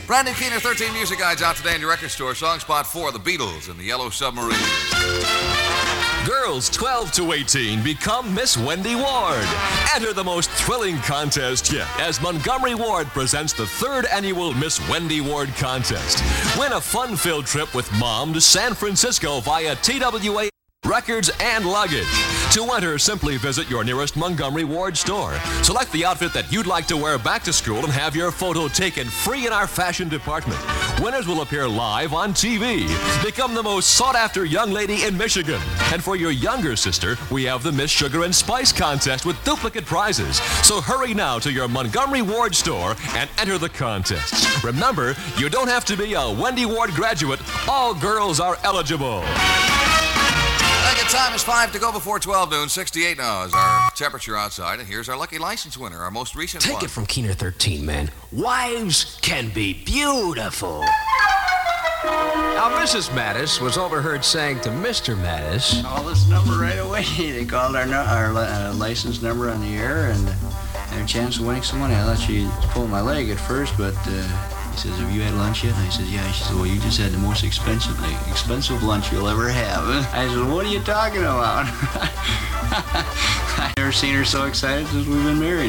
Brand new Keener 13 music guides out today in your record store. Song spot 4, The Beatles and the Yellow Submarine. Girls 12 to 18 become Miss Wendy Ward. Enter the most thrilling contest yet as Montgomery Ward presents the 3rd annual Miss Wendy Ward contest. Win a fun-filled trip with Mom to San Francisco via TWA records and luggage. To enter, simply visit your nearest Montgomery Ward store. Select the outfit that you'd like to wear back to school and have your photo taken free in our fashion department. Winners will appear live on TV. Become the most sought-after young lady in Michigan. And for your younger sister, we have the Miss Sugar and Spice contest with duplicate prizes. So hurry now to your Montgomery Ward store and enter the contests. Remember, you don't have to be a Wendy Ward graduate. All girls are eligible. The time is 5 to go before 12 noon. 68 now is our temperature outside. And here's our lucky license winner, our most recent one. Take it from Keener 13, man. Wives can be beautiful. Now, Mrs. Mattis was overheard saying to Mr. Mattis, "Call this number right away." They called our license number on the air and had a chance of winning some money. I thought she'd pull my leg at first, but he says, "Have you had lunch yet?" And I said, "Yeah." She said, "Well, you just had the most expensive lunch you'll ever have." I said, "What are you talking about?" I've never seen her so excited since we've been married.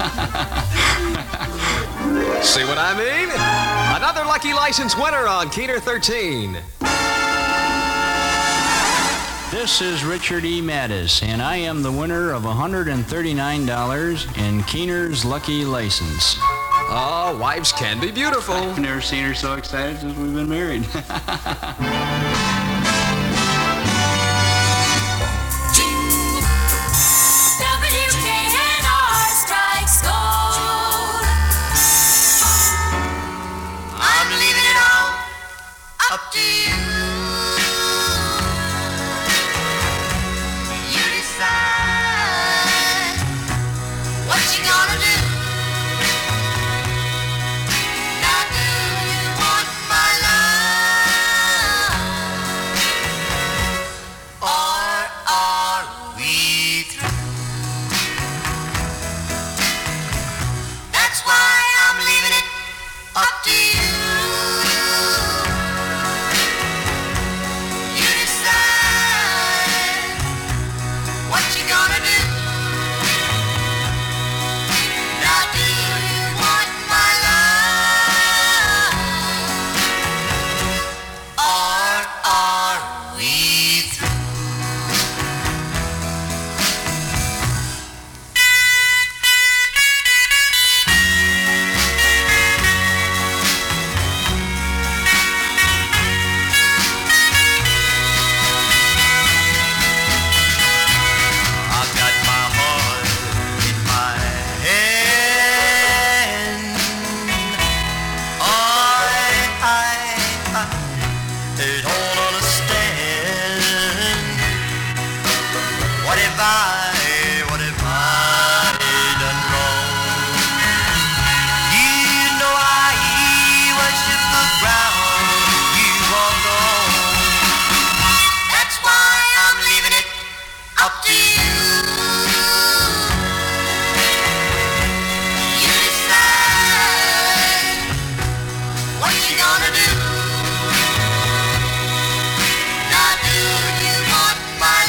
See what I mean? Another lucky license winner on Keener 13. This is Richard E. Mattis, and I am the winner of $139 in Keener's Lucky License. Oh, wives can be beautiful. I've never seen her so excited since we've been married. WKNR strikes gold. I'm leaving it all up to you. You decide what you gonna do. Now do you want my love, or are we through? That's why I'm leaving it up to you. You decide what you gonna do. Now do you want my love, or are we through? I've got my heart in my hand. I don't understand. What have I done wrong? You know I worship the ground you walk on. That's why I'm leaving it up to you. You decide what you gonna do. Now do you want my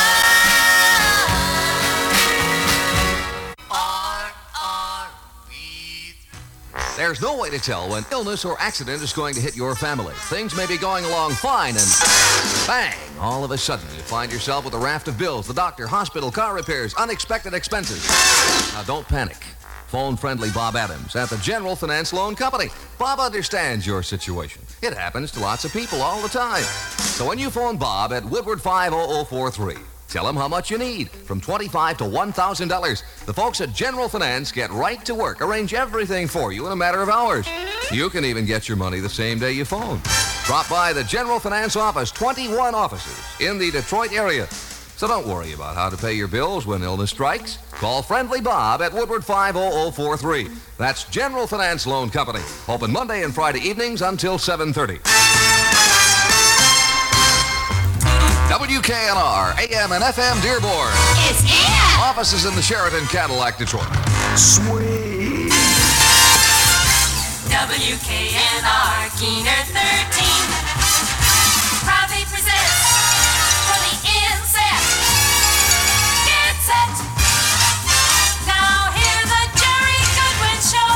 love, or are we through? There's no way to tell when illness or accident is going to hit your family. Things may be going along fine and bang, all of a sudden you find yourself with a raft of bills, the doctor, hospital, car repairs, unexpected expenses. Now don't panic. Phone friendly Bob Adams at the General Finance Loan Company. Bob understands your situation. It happens to lots of people all the time. So when you phone Bob at Woodward 50043, tell him how much you need, from $25 to $1,000. The folks at General Finance get right to work, arrange everything for you in a matter of hours. You can even get your money the same day you phone. Drop by the General Finance office, 21 offices in the Detroit area. So don't worry about how to pay your bills when illness strikes. Call Friendly Bob at Woodward 50043. That's General Finance Loan Company. Open Monday and Friday evenings until 7:30. WKNR, AM and FM Dearborn. It's here. Offices in the Sheraton Cadillac, Detroit. WKNR WKNR Keener 13 proudly presents for the inset. Get set. Now hear the Jerry Goodwin Show.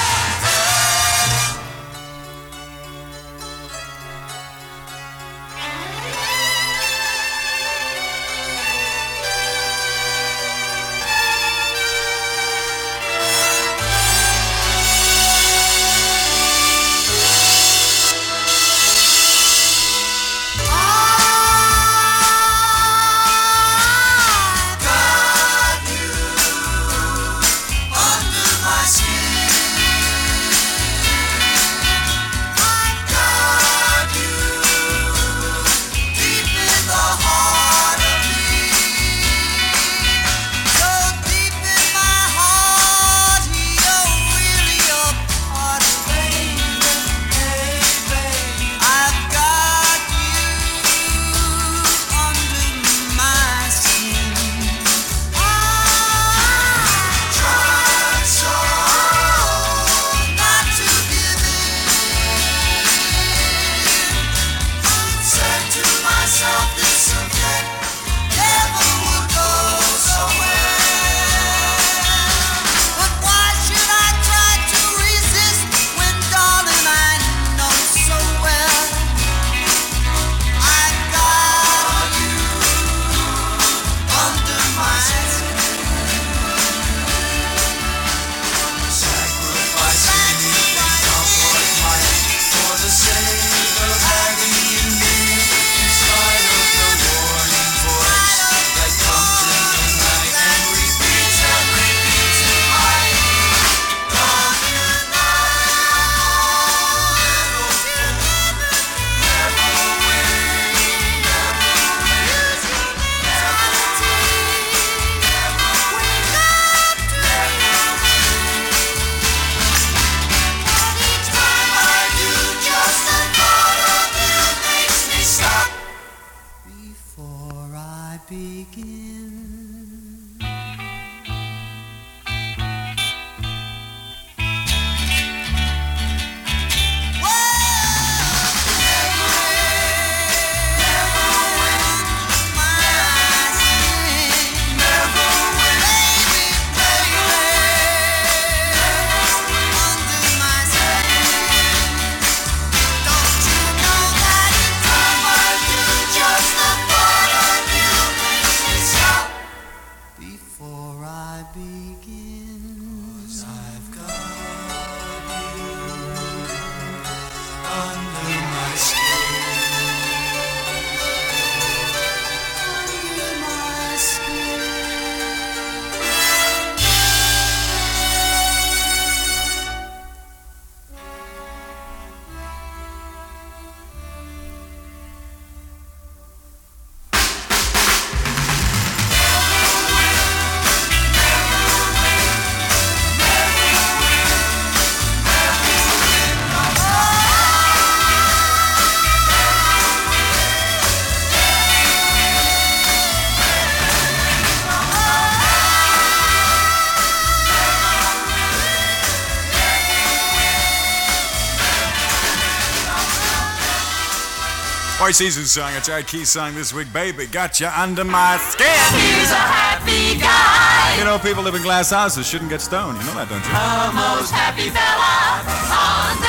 Four Seasons song. It's our key song this week, baby. Got you under my skin. He's a happy guy. You know, people live in glass houses shouldn't get stoned. You know that, don't you? The most happy fella on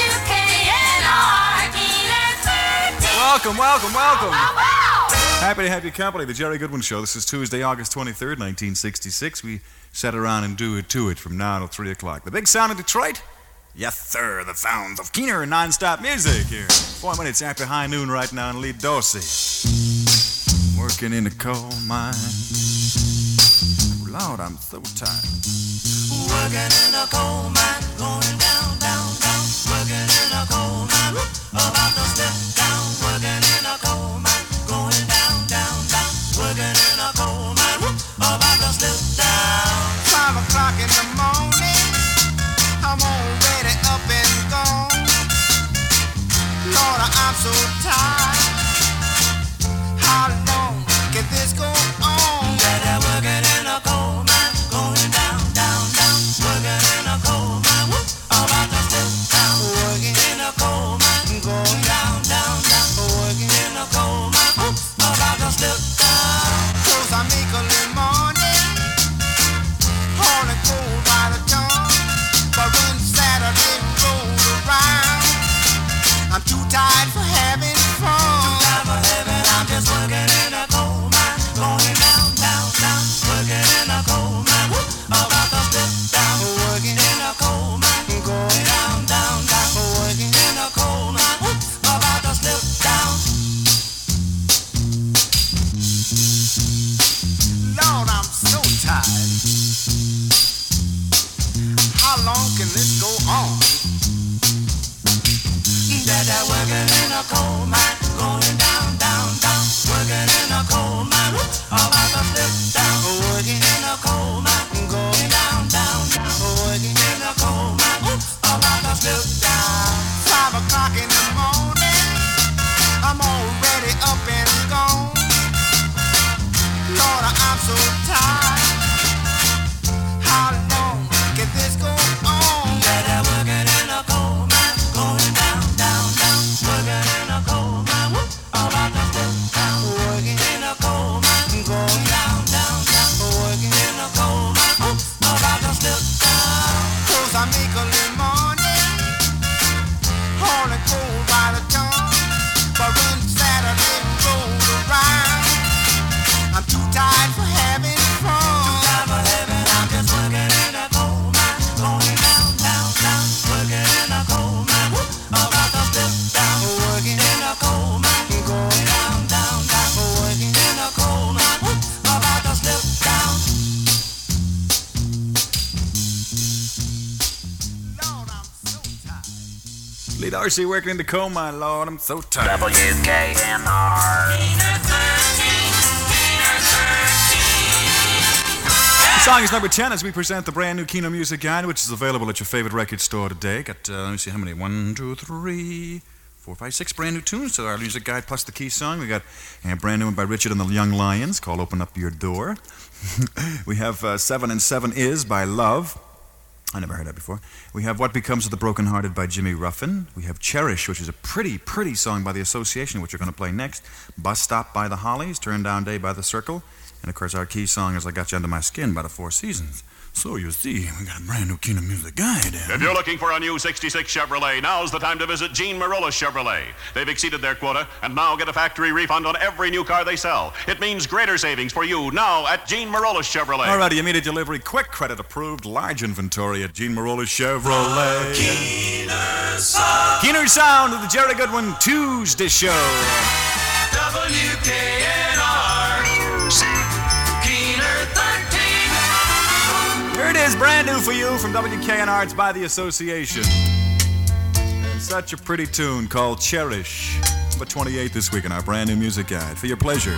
WKNR Keener 13. Welcome. Wow. Happy to have your company. The Jerry Goodwin Show. This is Tuesday, August 23rd, 1966. We sat around and do it to it from now till 3 o'clock. The big sound of Detroit? Yes, sir. The sounds of Keener and non-stop music here. 4 minutes after high noon right now in Lee Dorsey. Working in the coal mine. Lord, I'm so tired. Working in a coal mine, going down. Working in a coal mine, about to step down. Working in a coal mine, going down. Working in a coal mine, about to step down. 5 o'clock in the morning, I'm already up and gone. Lord, I'm so tired. How long can this go on? That working in a coal mine, going down. Working in a coal mine, about to step down. I make a lemonade, all it goes by the ton. But when Saturday rolls around, I'm too tired for having fun. Too tired for having, I'm just working in a coal mine, going down, down, down, working in a coal mine, about to slip down, Working in a coal mine, going down, down, down, working. in a coal mine, about to slip down. Lord, I'm so tired. How long can this go on? That working in a coal mine, going down, down, down, working in a coal mine, about to slip down, Working in a coal mine, going down, down, down, working. in a coal mine, about to slip down. 5 o'clock in the morning, I'm already up and gone. Lord, I'm so tired. How long can this go on? That working in a coal mine, going down, down, down, working in a coal mine, about to slip down, Working, in a coal mine, going, down, down, down, working. in a coal mine, about to slip down. 'Cause I make a lemonade, all it goes by the ton. But when Saturday rolls around, I'm too tired for having fun. Time for heaven, I'm just working in a coal mine, going down, down, down, working in a coal mine, about to slip down, Working, in a coal mine, going, down, down, down, working. in a coal mine, about to slip down. Lord, I'm so tired. Lee Darcy working in the coal mine, Lord, I'm so tired. WKNR. The song is number 10 as we present the brand new Kino Music Guide, which is available at your favorite record store today. Got, let me see how many. 1, 2, 3, 4, 5, 6 brand new tunes to our music guide plus the key song. We got a brand new one by Richard and the Young Lions called Open Up Your Door. We have 7 and 7 Is by Love. I never heard that before. We have What Becomes of the Brokenhearted by Jimmy Ruffin. We have Cherish, which is a pretty, pretty song by The Association, which we're going to play next. Bus Stop by the Hollies, Turn Down Day by The Circle. And, of course, our key song is I Got You Under My Skin by the Four Seasons. So, you see, we got a brand new Kino Music Guide. If you're looking for a new 66 Chevrolet, now's the time to visit Gene Marolis Chevrolet. They've exceeded their quota and now get a factory refund on every new car they sell. It means greater savings for you now at Gene Marolis Chevrolet. All righty, immediate delivery, quick credit approved, large inventory at Gene Marolis Chevrolet. Keener Sound of the Jerry Goodwin Tuesday Show. WKNR, Keener 13. Here it is, brand new for you from WKNR. It's by The Association. And such a pretty tune called Cherish. Number 28 this week in our brand new music guide. For your pleasure.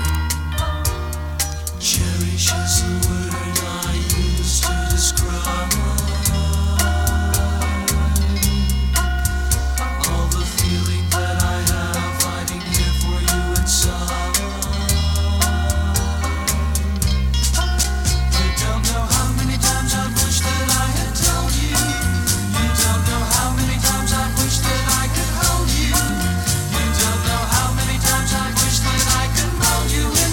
Cherish is the word I use to describe all the feeling that I have fighting here for you inside. You don't know how many times I wish that I had told you. You don't know how many times I wish that I could hold you. You don't know how many times I wish that I could mold you in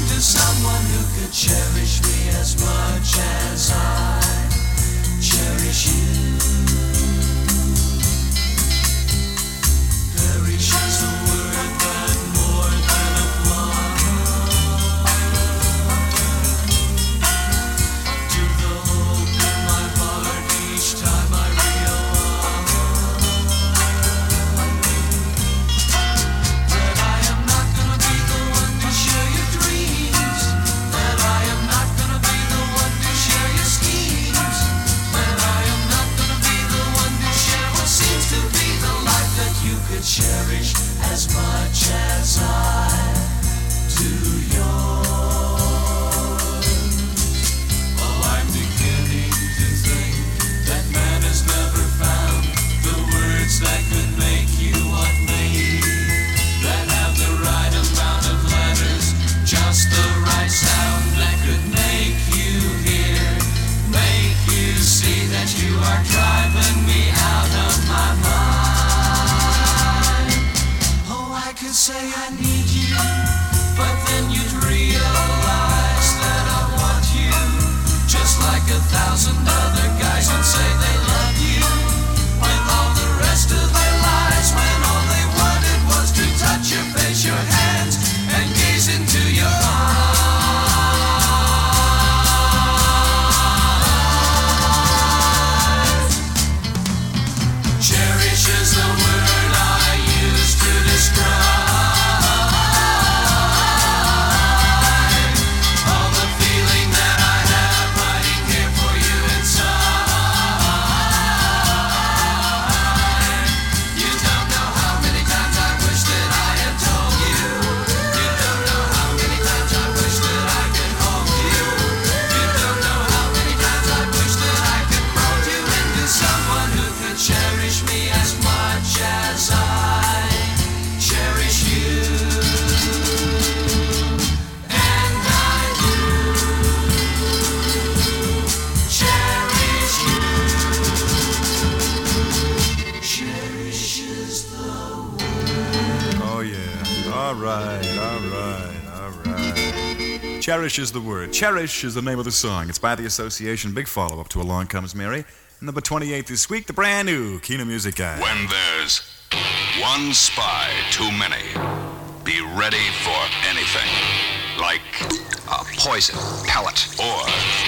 Cherish is the word. Cherish is the name of the song. It's by the association. Big follow-up to Along Comes Mary. Number 28 this week, the brand new Kino Music Guide. When there's one spy too many, be ready for anything. Like a poison pellet, or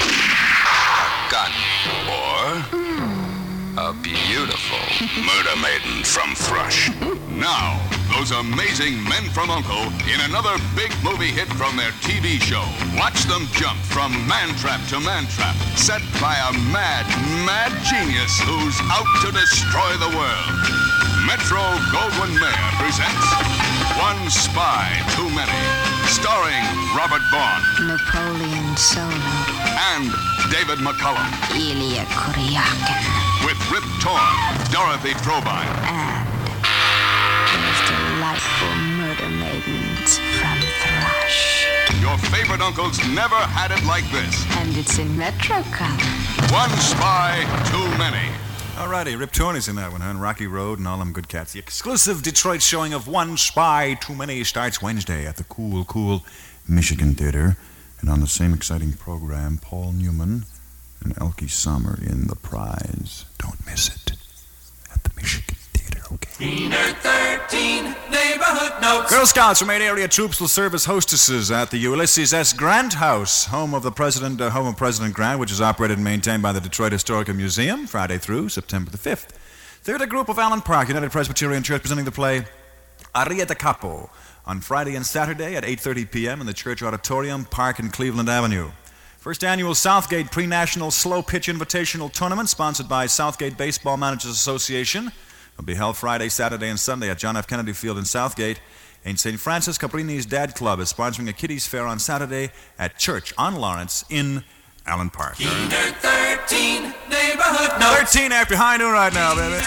a gun, or a beautiful murder maiden from Thrush. Now, those amazing men from U.N.C.L.E. in another big movie hit from their TV show. Watch them jump from man-trap to man-trap, set by a mad, mad genius who's out to destroy the world. Metro-Goldwyn-Mayer presents One Spy Too Many, starring Robert Vaughn, Napoleon Solo, and David McCullum, Ilya Kuryakin, with Rip Torn, Dorothy Provine, and those delightful murder maidens from Thrush. Your favorite uncles never had it like this. And it's in Metro color. One Spy Too Many. Alrighty, Rip Torn is in that one, huh? And Rocky Road and all them good cats. The exclusive Detroit showing of One Spy Too Many starts Wednesday at the cool Michigan Theater. And on the same exciting program, Paul Newman and Elkie Sommer in The Prize. Don't miss it at the Michigan Theater, okay? Keener 13, neighborhood notes. Girl Scouts from 8 area troops will serve as hostesses at the Ulysses S. Grant House, home of President Grant, which is operated and maintained by the Detroit Historical Museum, Friday through September the 5th. Theater group of Allen Park United Presbyterian Church presenting the play Aria da Capo on Friday and Saturday at 8:30 p.m. in the Church Auditorium, Park and Cleveland Avenue. First annual Southgate Pre-National Slow Pitch Invitational Tournament, sponsored by Southgate Baseball Managers Association, will be held Friday, Saturday, and Sunday at John F. Kennedy Field in Southgate. And St. Francis Caprini's Dad Club is sponsoring a kiddies fair on Saturday at Church on Lawrence in Allen Park. Keener 13, neighborhood notes. 13 after high noon right now, baby.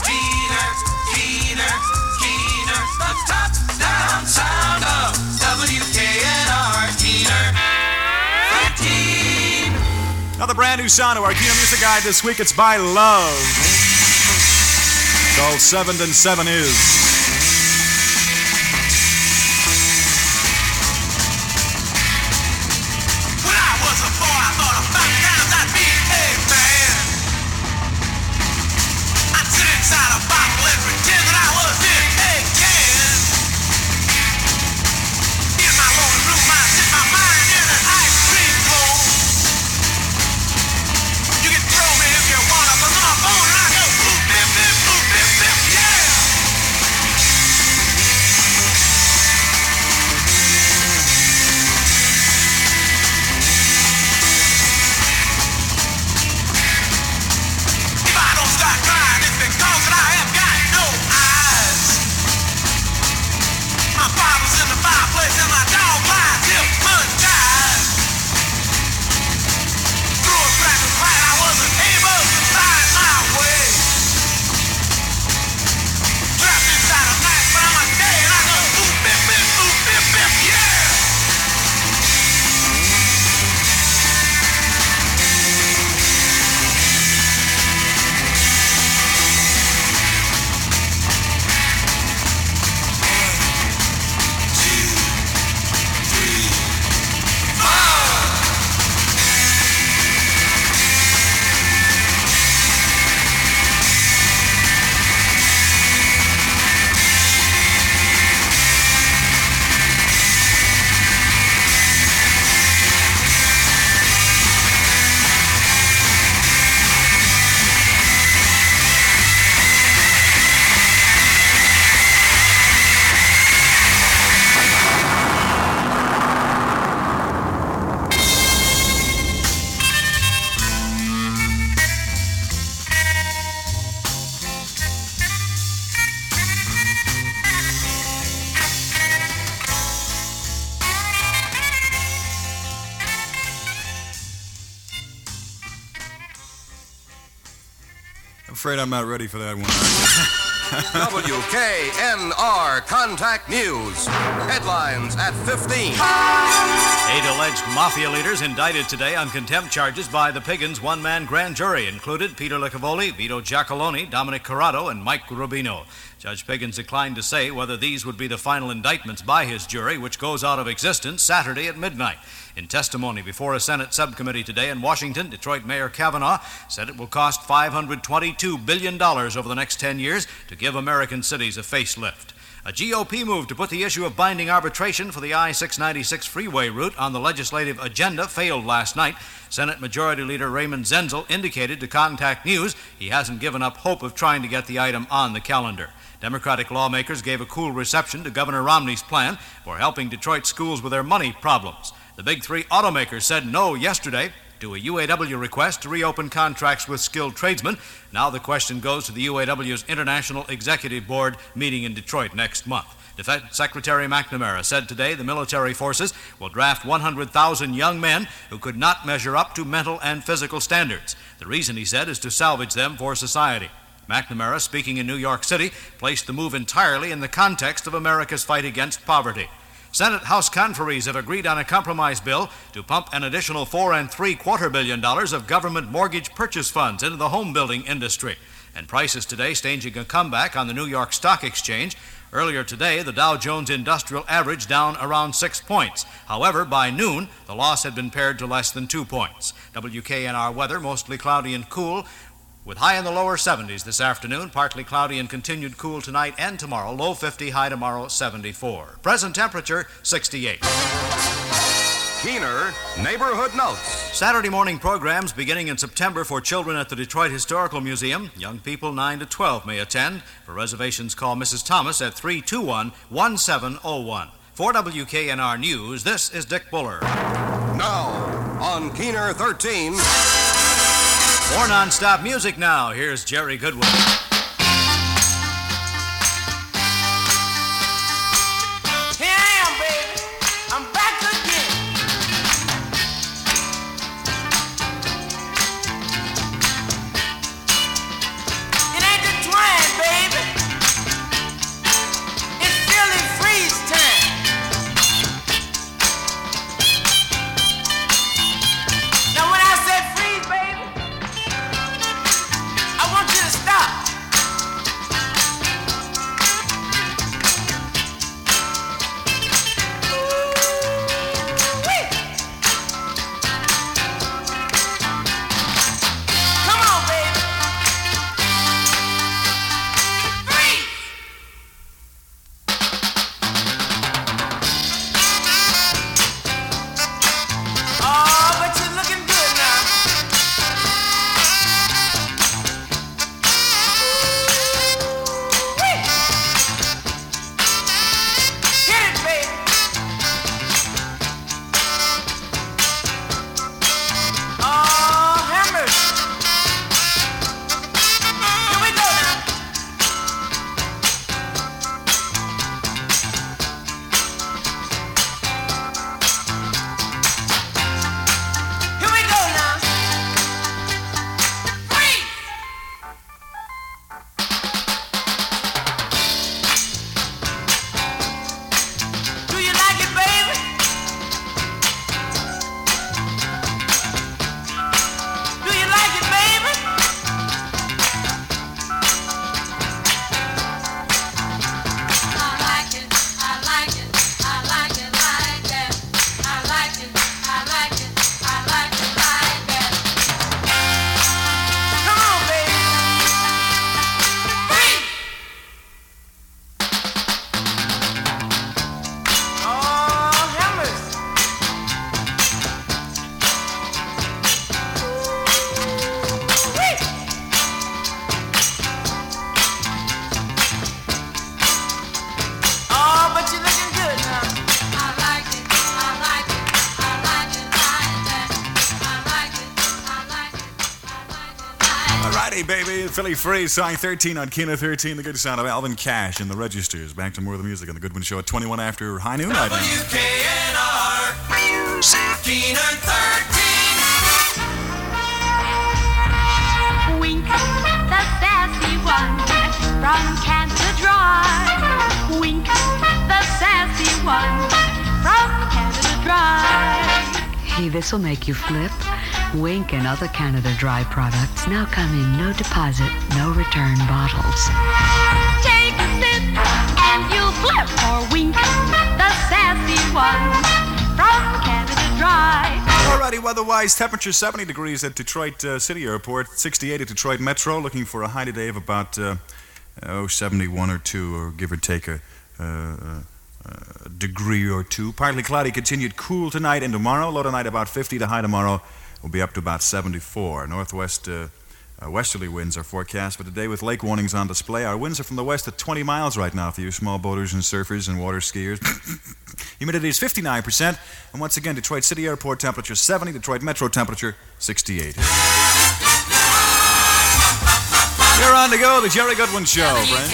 Keener, the top-down sound of WKNR. Keener 13. Another brand new sound of our Kino Music Guide this week. It's by Love. It's called 7 and 7 Is. When I was a boy, I thought about times I'd be a man. I'd sit inside a bottle and pretend that I was in a can. In my lonely room, I'd sit my mind in an ice cream cone. You can throw me if you want, but on my phone and I go boop, bip, bip, boop, bip, bip, yeah. If I don't start crying, it's because that I have got no eyes. My Bible's in the fireplace and my dog lies hypnotized. Through a crack of light, I wasn't able to find my way. Trapped inside a night, but I'm a day and I go boop, bip, bip, boop, bip, bip, yeah. I'm afraid I'm not ready for that one. WKNR Contact News. Headlines at 15. 8 alleged mafia leaders indicted today on contempt charges by the Piggins one-man grand jury included Peter Licavoli, Vito Giacalone, Dominic Corrado, and Mike Rubino. Judge Piggins declined to say whether these would be the final indictments by his jury, which goes out of existence Saturday at midnight. In testimony before a Senate subcommittee today in Washington, Detroit Mayor Kavanaugh said it will cost $522 billion over the next 10 years to give American cities a facelift. A GOP move to put the issue of binding arbitration for the I-696 freeway route on the legislative agenda failed last night. Senate Majority Leader Raymond Zenzel indicated to Contact News he hasn't given up hope of trying to get the item on the calendar. Democratic lawmakers gave a cool reception to Governor Romney's plan for helping Detroit schools with their money problems. The big three automakers said no yesterday to a UAW request to reopen contracts with skilled tradesmen. Now the question goes to the UAW's International Executive Board meeting in Detroit next month. Defense Secretary McNamara said today the military forces will draft 100,000 young men who could not measure up to mental and physical standards. The reason, he said, is to salvage them for society. McNamara, speaking in New York City, placed the move entirely in the context of America's fight against poverty. Senate House conferees have agreed on a compromise bill to pump an additional $4.75 billion of government mortgage purchase funds into the home building industry. And prices today staging a comeback on the New York Stock Exchange. Earlier today, the Dow Jones Industrial Average down around 6 points. However, by noon, the loss had been pared to less than 2 points. WKNR weather, mostly cloudy and cool, with high in the lower 70s this afternoon, partly cloudy and continued cool tonight and tomorrow, low 50, high tomorrow 74. Present temperature 68. Keener Neighborhood Notes. Saturday morning programs beginning in September for children at the Detroit Historical Museum. Young people 9 to 12 may attend. For reservations, call Mrs. Thomas at 321-1701. For WKNR News, this is Dick Buller. Now, on Keener 13... More non-stop music now. Here's Jerry Goodwin. Here I am, baby. I'm back again. It ain't the twine, baby. It's Philly freeze time. Now when I say freeze, baby, I want you to stop. Ooh-wee. Come on, baby. Freeze. Oh, but you're looking good now. Hit it, baby. Oh, hammers. Here we go now. Here we go now. Freeze. Do you like it, baby? Do you like it, baby? I like it, I like it, I like it like that. I like it, I like it, I like it like that. Come on, baby. Freeze. Oh, hammers. Ooh-wee. Oh, but you're looking good now. I like it, I like it, I like it like that. I like it, I like it, I like it like that. Alrighty, baby. Philly Freeze, song 13 on Keener 13. The good sound of Alvin Cash in the registers. Back to more of the music on the Goodwin Show at 21 after high noon. Right now. WKNR Keener 13. Wink, the sassy one from Canada Dry. Wink, the sassy one from Canada Dry. Hey, this'll make you flip. Wink and other Canada Dry products now come in no deposit, no return bottles. Take a sip and you'll flip. Or Wink, the sassy one from Canada Dry. Alrighty, weather-wise, temperature 70 degrees at Detroit City Airport, 68 at Detroit Metro, looking for a high today of about 71 or 2, or give or take a degree or 2. Partly cloudy, continued cool tonight and tomorrow. Low tonight about 50, the high tomorrow will be up to about 74. Northwest westerly winds are forecast for today with lake warnings on display. Our winds are from the west at 20 miles right now for you small boaters and surfers and water skiers. Humidity is 59%. And once again, Detroit City Airport temperature 70, Detroit Metro temperature 68. You're on to go, the Jerry Goodwin Show, friends.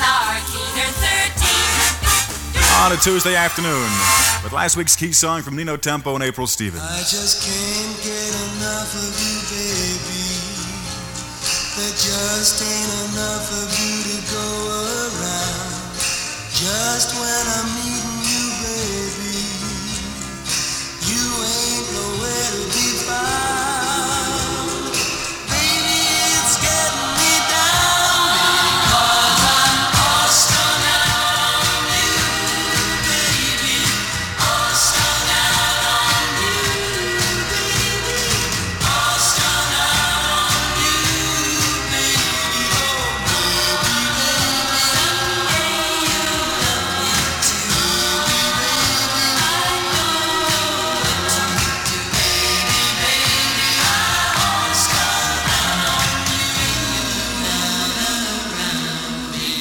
On a Tuesday afternoon with last week's key song from Nino Tempo and April Stevens. I just can't get enough of you, baby. There just ain't enough of you to go around. Just when I'm needing you, baby, you ain't nowhere to be found. Baby, it's getting me down because I'm all strung out on you, baby. All strung out on you, baby. All strung out on you, baby. Oh, baby, baby, you love me too, baby. I don't know what to do, baby, baby. I'm all strung out on you, around me.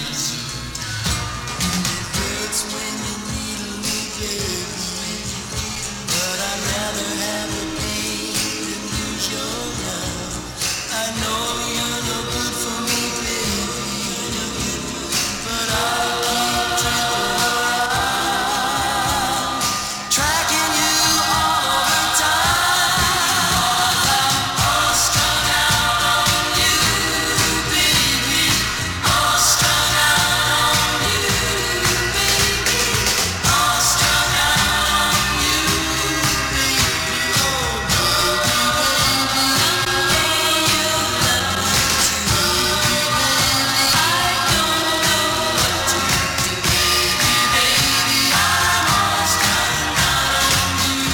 It hurts when you needle me, baby, but I'd rather have the pain than lose your love. I know you're no good for me, baby, but I'll keep tripping around, tracking you all over town. I'm all strung out on you, baby. All strung out on you, baby. All strung out on you, baby. Oh, baby, baby, you love me too, baby. I don't know what to do, baby, baby. I'm all strung out on you.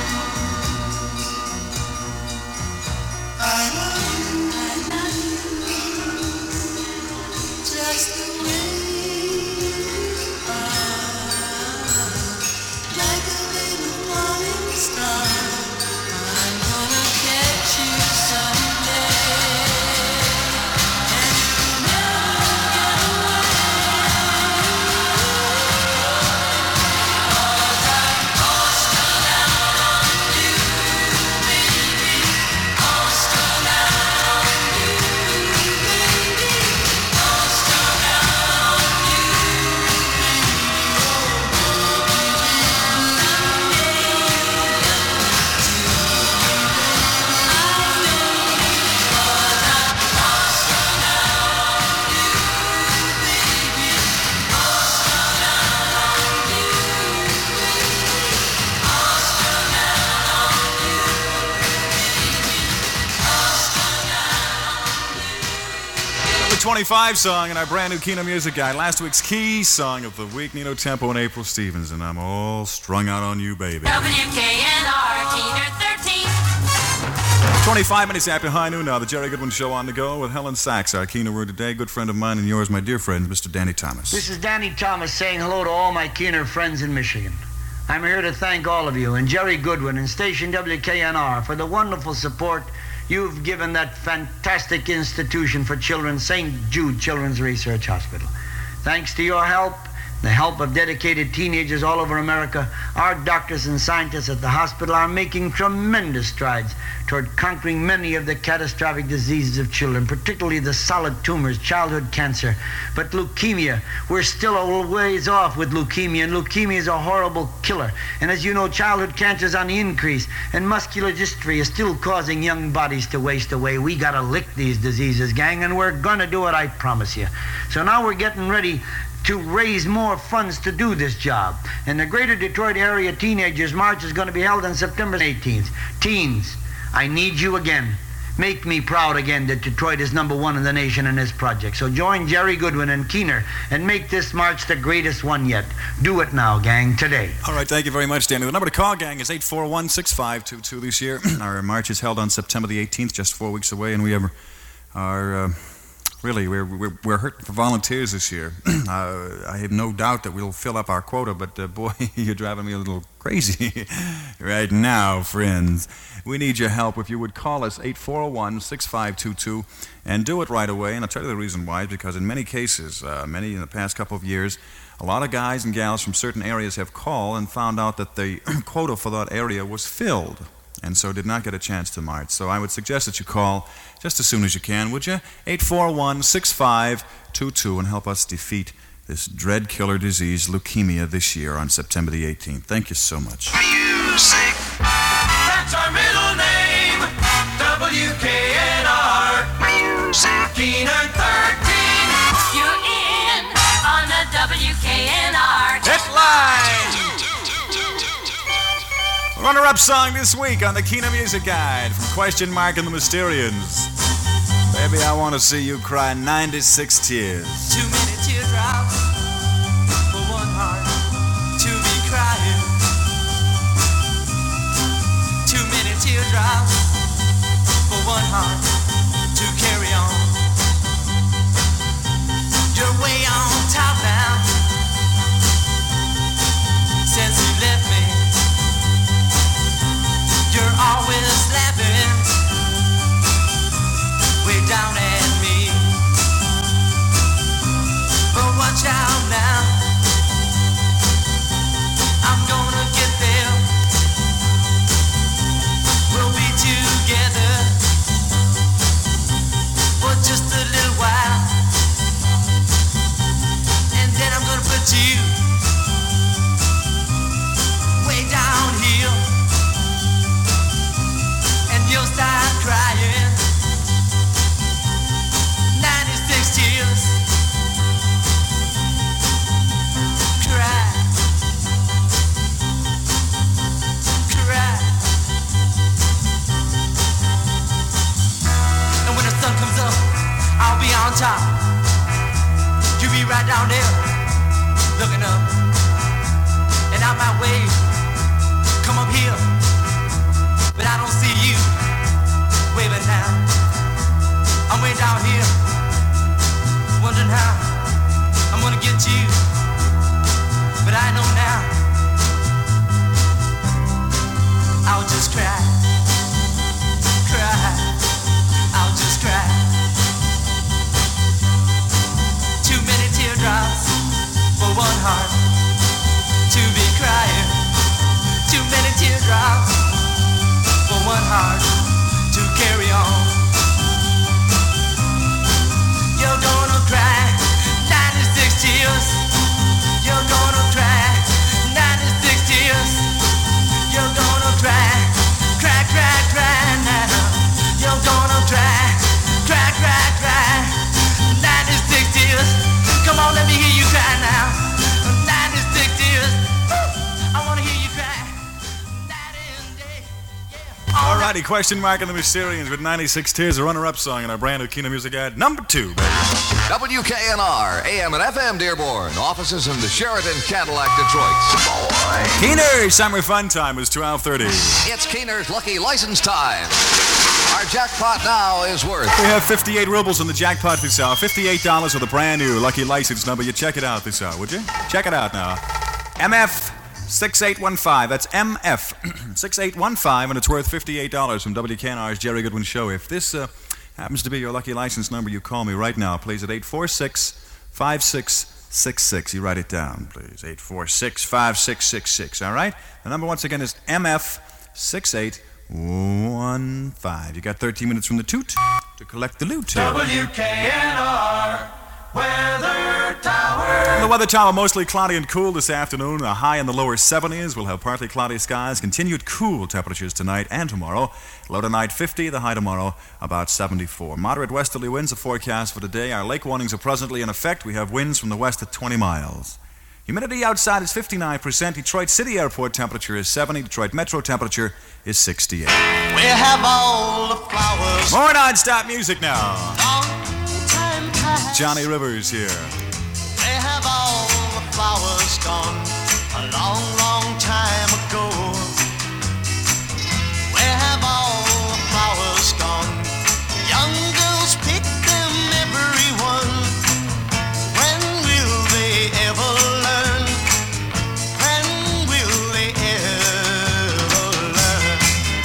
I love you, just the way you are, like a little morning star. I'm gonna catch you someday, and you'll never get away. 'Cause I'm all strung out on you, baby. All strung out on you, baby. All strung out on you, baby. Oh, Number 25 song in our brand new Kino Music Guide. Last week's key song of the week, Nino Tempo and April Stevens, and I'm all strung out on you, baby. WKNR, Keener 13. 25 minutes after high noon now, the Jerry Goodwin Show on the go with Helen Sachs, our keynote word today. Good friend of mine and yours, my dear friend, Mr. Danny Thomas. This is Danny Thomas saying hello to all my Keener friends in Michigan. I'm here to thank all of you and Jerry Goodwin and station WKNR for the wonderful support you've given that fantastic institution for children, St. Jude Children's Research Hospital. Thanks to your help, the help of dedicated teenagers all over America, our doctors and scientists at the hospital are making tremendous strides toward conquering many of the catastrophic diseases of children, particularly the solid tumors, childhood cancer. But leukemia, we're still a ways off with leukemia, and leukemia is a horrible killer. And as you know, childhood cancer is on the increase, and muscular dystrophy is still causing young bodies to waste away. We gotta lick these diseases, gang, and we're gonna do it, I promise you. So now we're getting ready to raise more funds to do this job. And the Greater Detroit Area Teenagers March is going to be held on September 18th. Teens, I need you again. make me proud again that Detroit is #1 in the nation in this project. So join Jerry Goodwin and Keener and make this march the greatest one yet. Do it now, gang, today. All right, thank you very much, Danny. The number to call, gang, is 841-6522 this year. Our march is held on September the 18th, just 4 weeks away, and we are really, we're hurting for volunteers this year. I have no doubt that we'll fill up our quota, but boy, you're driving me a little crazy right now, friends. We need your help. If you would call us, 841-6522, and do it right away. And I'll tell you the reason why, because in many cases, many in the past couple of years, a lot of guys and gals from certain areas have called and found out that the quota for that area was filled, and so did not get a chance to march. So I would suggest that you call just as soon as you can, would you? 841-6522, and help us defeat this dread killer disease, leukemia, this year on September the 18th. Thank you so much. Music. That's our middle name. WKNR. Music. Keener 13. You're in on the WKNR Headline. Runner-up song this week on the Keener Music Guide from Question Mark and the Mysterians. Baby, I want to see you cry 96 tears. Too many teardrops for one heart to be crying. Too many teardrops for one heart to carry on. You're way on top now since you left me. You're always laughing way down at me. But watch out now, I'm gonna get there. We'll be together for just a little while, and then I'm gonna put you way down here, and you'll start crying 96 tears. Cry, cry. And when the sun comes up, I'll be on top. You be right down there, looking up. And out my way, come up here. But I don't see you waving now. I'm way down here, wondering how I'm gonna get you. But I know now, I'll just cry, cry, I'll just cry. Too many teardrops for one heart to be crying. Too many teardrops for one heart to carry on. You're gonna cry 96 tears. You're gonna cry 96 tears. You're gonna cry, cry, cry, cry now. You're gonna cry, cry, cry, cry 96 tears. Come on, let me hear you cry now. 96 tears. I wanna hear you cry. Alrighty, Question Mark and the Mysterians with 96 Tears, a runner-up song in our brand new Keener Music Guide, number 2, baby. WKNR, AM and FM, Dearborn. Offices in the Sheraton Cadillac, Detroit. Keener Summer Fun Time is 12:30. It's Keener's lucky license time. Our jackpot now is worth... We have 58 rubles in the jackpot this hour. $58 with a brand new lucky license number. You check it out this hour, would you? Check it out now. MF 6815. That's MF 6815, and it's worth $58 from WKNR's Jerry Goodwin Show. If this happens to be your lucky license number, you call me right now, please, at 846-5666. You write it down, please. 846-5666. All right? The number once again is MF 6815. You got 13 minutes from the toot to collect the loot. WKNR Weather Tower. The weather tower, mostly cloudy and cool this afternoon. A high in the lower 70s. We'll have partly cloudy skies. Continued cool temperatures tonight and tomorrow. Low tonight 50, the high tomorrow about 74. Moderate westerly winds are forecast for today. Our lake warnings are presently in effect. We have winds from the west at 20 miles. Humidity outside is 59%. Detroit City Airport temperature is 70. Detroit Metro temperature is 68. We have all the flowers. More non-stop music now. Long time past. Johnny Rivers here. We have all the flowers gone a long, long time ago. We have all the flowers gone. Young girls pick them, everyone. When will they ever learn? When will they ever learn?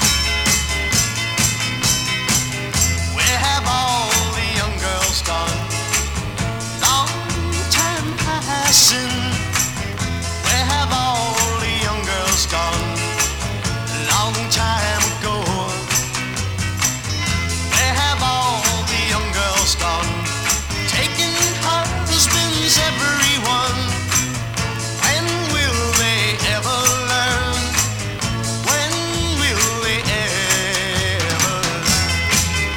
We have all the young girls gone. Long time passing. We have all the young girls gone. Long time ago. We have all the young girls gone. Taking husbands, everyone. When will they ever learn? When will they ever learn?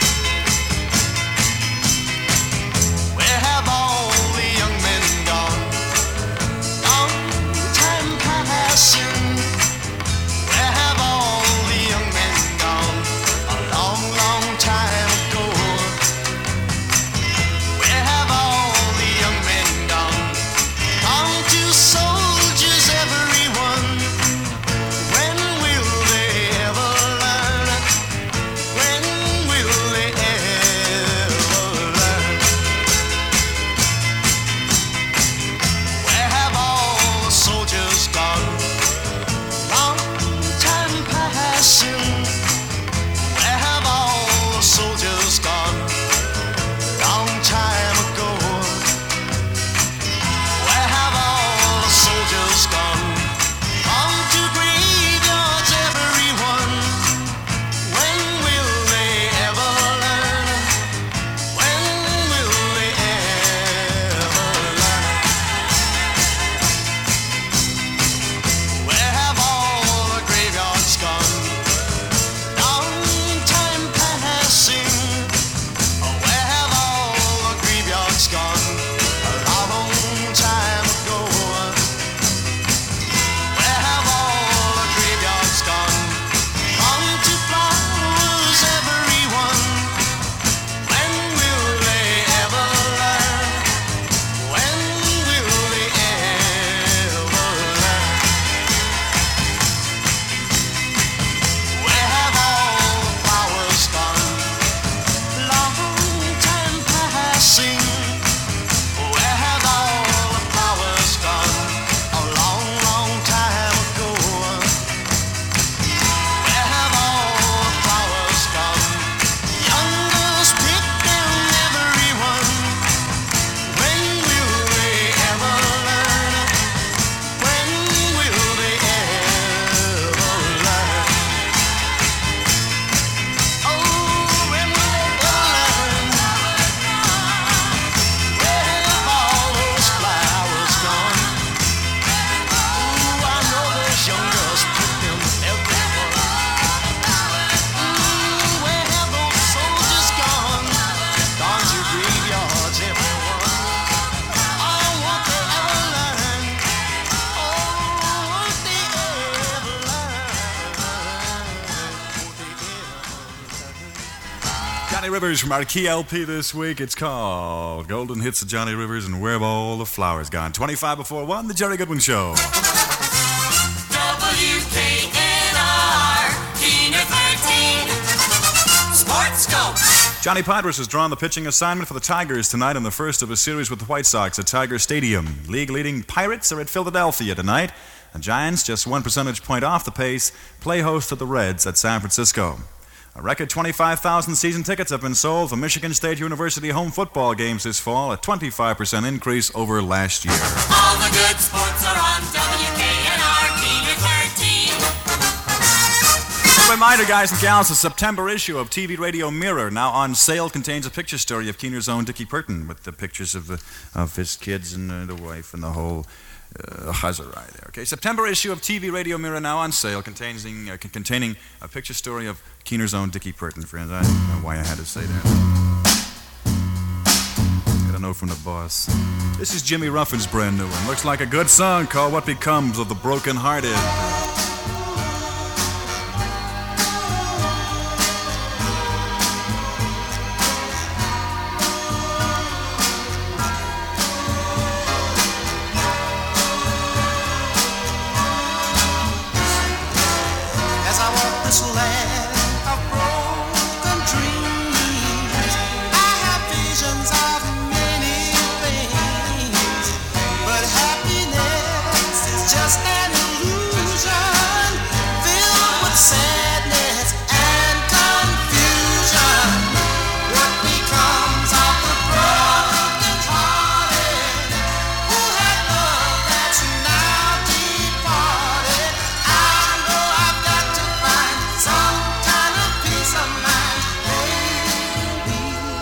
We have all the young men gone. Long time passing. We have all the young men gone. A long, long time ago. We have all the young men gone. Gone to soldiers, everyone. When will they ever learn? When will they ever learn? We have all the soldiers gone. Long time passing. We have all the soldiers gone. Long time ago. We have all the soldiers gone. On to graveyards, everyone. When will they ever learn? When will they ever learn? We have all the graveyards gone. Long time passing. We have all the graveyards gone. A long time ago. We have all the graveyards gone. On to flowers, everyone. When will they ever learn? When will they ever learn? We have all the flowers gone. Long time passing. We have all the flowers gone. A long, long time ago. We have all the flowers gone. Young girls pick them, everyone. When will they ever learn? When will they ever learn? Oh, when will they ever learn? Where have all those flowers gone? Ooh, I know those young girls pick them, everyone. Where have those soldiers gone? Gone to graveyards, everyone. Oh, won't they ever learn? Oh, won't they ever learn? Won't they ever? Johnny Rivers from our Key LP this week. It's called Golden Hits of Johnny Rivers and Where Have All the Flowers Gone? 25 before 1, The Jerry Goodwin Show. WKNR, Keener 13. Sports Scope. Johnny Podres has drawn the pitching assignment for the Tigers tonight in the first of a series with the White Sox at Tiger Stadium. League-leading Pirates are at Philadelphia tonight. The Giants, just 1 percentage point off the pace, play host to the Reds at San Francisco. A record 25,000 season tickets have been sold for Michigan State University home football games this fall, a 25% increase over last year. All the good sports are on WKNR, Keener 13. A reminder, guys and gals, the September issue of TV Radio Mirror, now on sale, contains a picture story of Keener's own Dickie Burton with the pictures of his kids and the wife and the whole Hazarai there. Okay, September issue of TV Radio Mirror, now on sale, containing a picture story of Keener's own Dickie Burton, friends. I don't know why I had to say that. Got know from the boss. This is Jimmy Ruffin's brand new one. Looks like a good song called What Becomes of the Broken Hearted. As I walk this land of broken dreams, I have visions of many things, but happiness is just an illusion filled with sadness and confusion. What becomes of the broken hearted who had love that's now departed? I know I've got to find some kind of peace of mind, baby.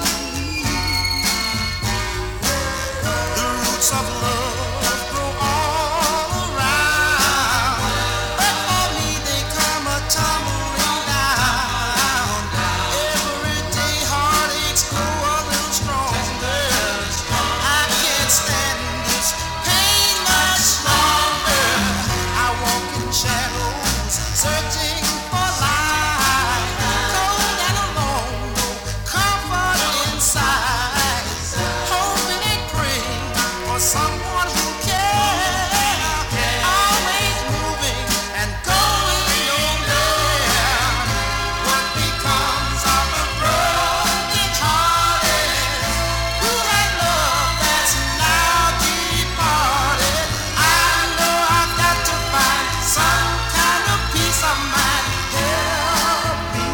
The roots of love grow all around, but for me they come a tumbling down. Every day heartaches grow a little stronger. I can't stand this pain much longer. I walk in shadows, searching for light, cold and alone, no comfort inside, hoping and praying for someone who cares, always moving and going nowhere. What becomes of the broken hearted who had love that's now departed? I know I've got to find some kind of peace of mind. Help me,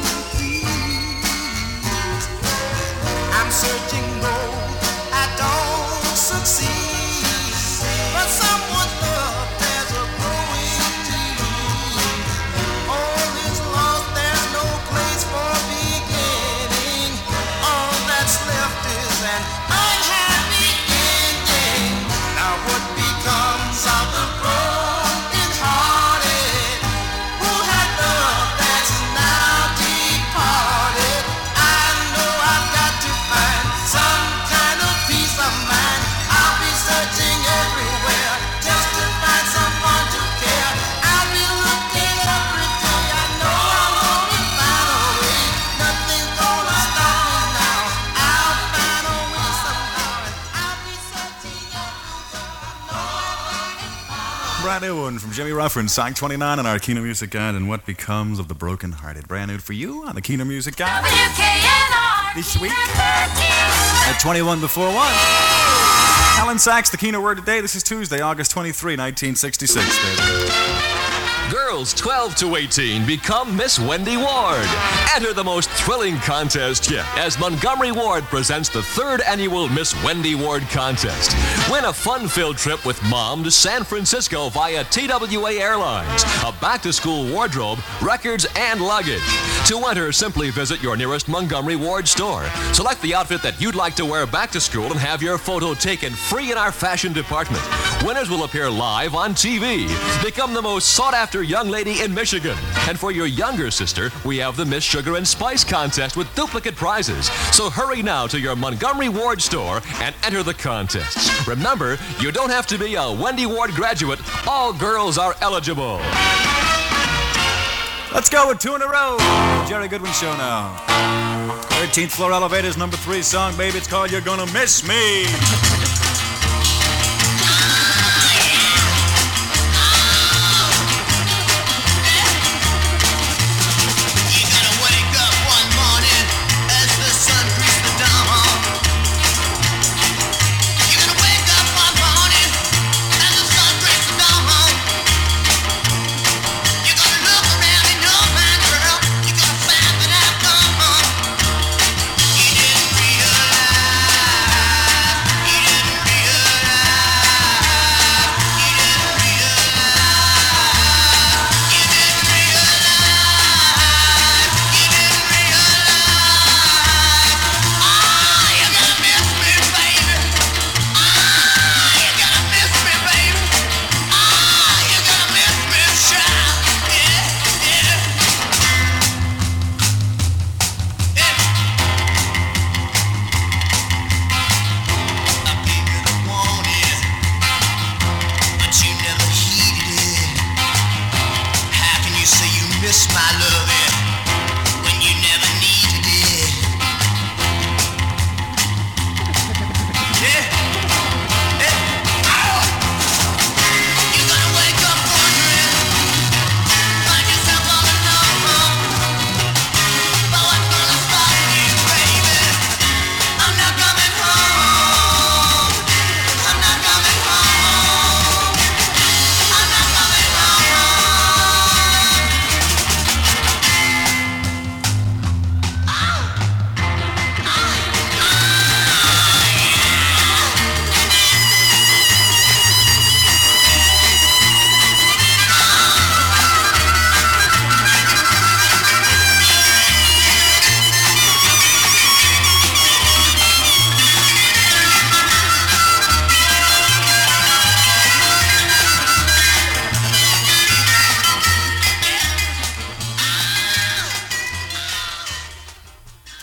please. I'm searching, though I don't succeed, but someone's love there's a growing need. All is lost, there's no place for beginning. All that's left is an unhappy ending. Now what becomes of the broken hearted who had love that's now departed? I know I've got to find some kind of peace of mind. I'll be searching everywhere just to find someone to care. I'll be looking every day. I know I'll only find a way. Nothing's gonna stop me now. I'll find a way somehow, and I'll be searching everywhere. Brand new one from Jimmy Ruffin, song 29 on our Kino Music Guide, and What Becomes of the Broken Hearted. Brand new for you on the Kino Music Guide. This week at 21 before 1. Alan Sachs, the Kino word today. This is Tuesday, August 23, 1966, baby. Girls 12 to 18 become Miss Wendy Ward. Enter the most thrilling contest yet as Montgomery Ward presents the 3rd annual Miss Wendy Ward contest. Win a fun-filled trip with Mom to San Francisco via TWA Airlines, a back-to-school wardrobe, records, and luggage. To enter, simply visit your nearest Montgomery Ward store. Select the outfit that you'd like to wear back to school and have your photo taken free in our fashion department. Winners will appear live on TV. Become the most sought-after young lady in Michigan. And for your younger sister, we have the Miss Sugar and Spice contest with duplicate prizes. So hurry now to your Montgomery Ward store and enter the contests. Remember, you don't have to be a Wendy Ward graduate. All girls are eligible. Let's go with 2 in a row. Jerry Goodwin Show now. 13th floor elevators, number 3 song, baby. It's called You're Gonna Miss Me. You didn't realize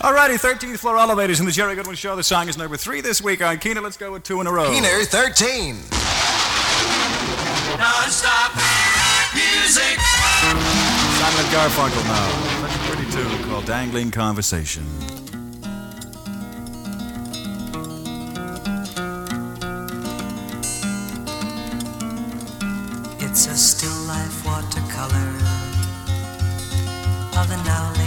Alrighty, 13th floor elevators in the Jerry Goodwin Show. The song is number 3 this week on Keener. Let's go with 2 in a row. Keener 13. Non-stop music. Simon and Garfunkel now. Such a pretty tune called Dangling Conversation. It's a still life watercolor of an owl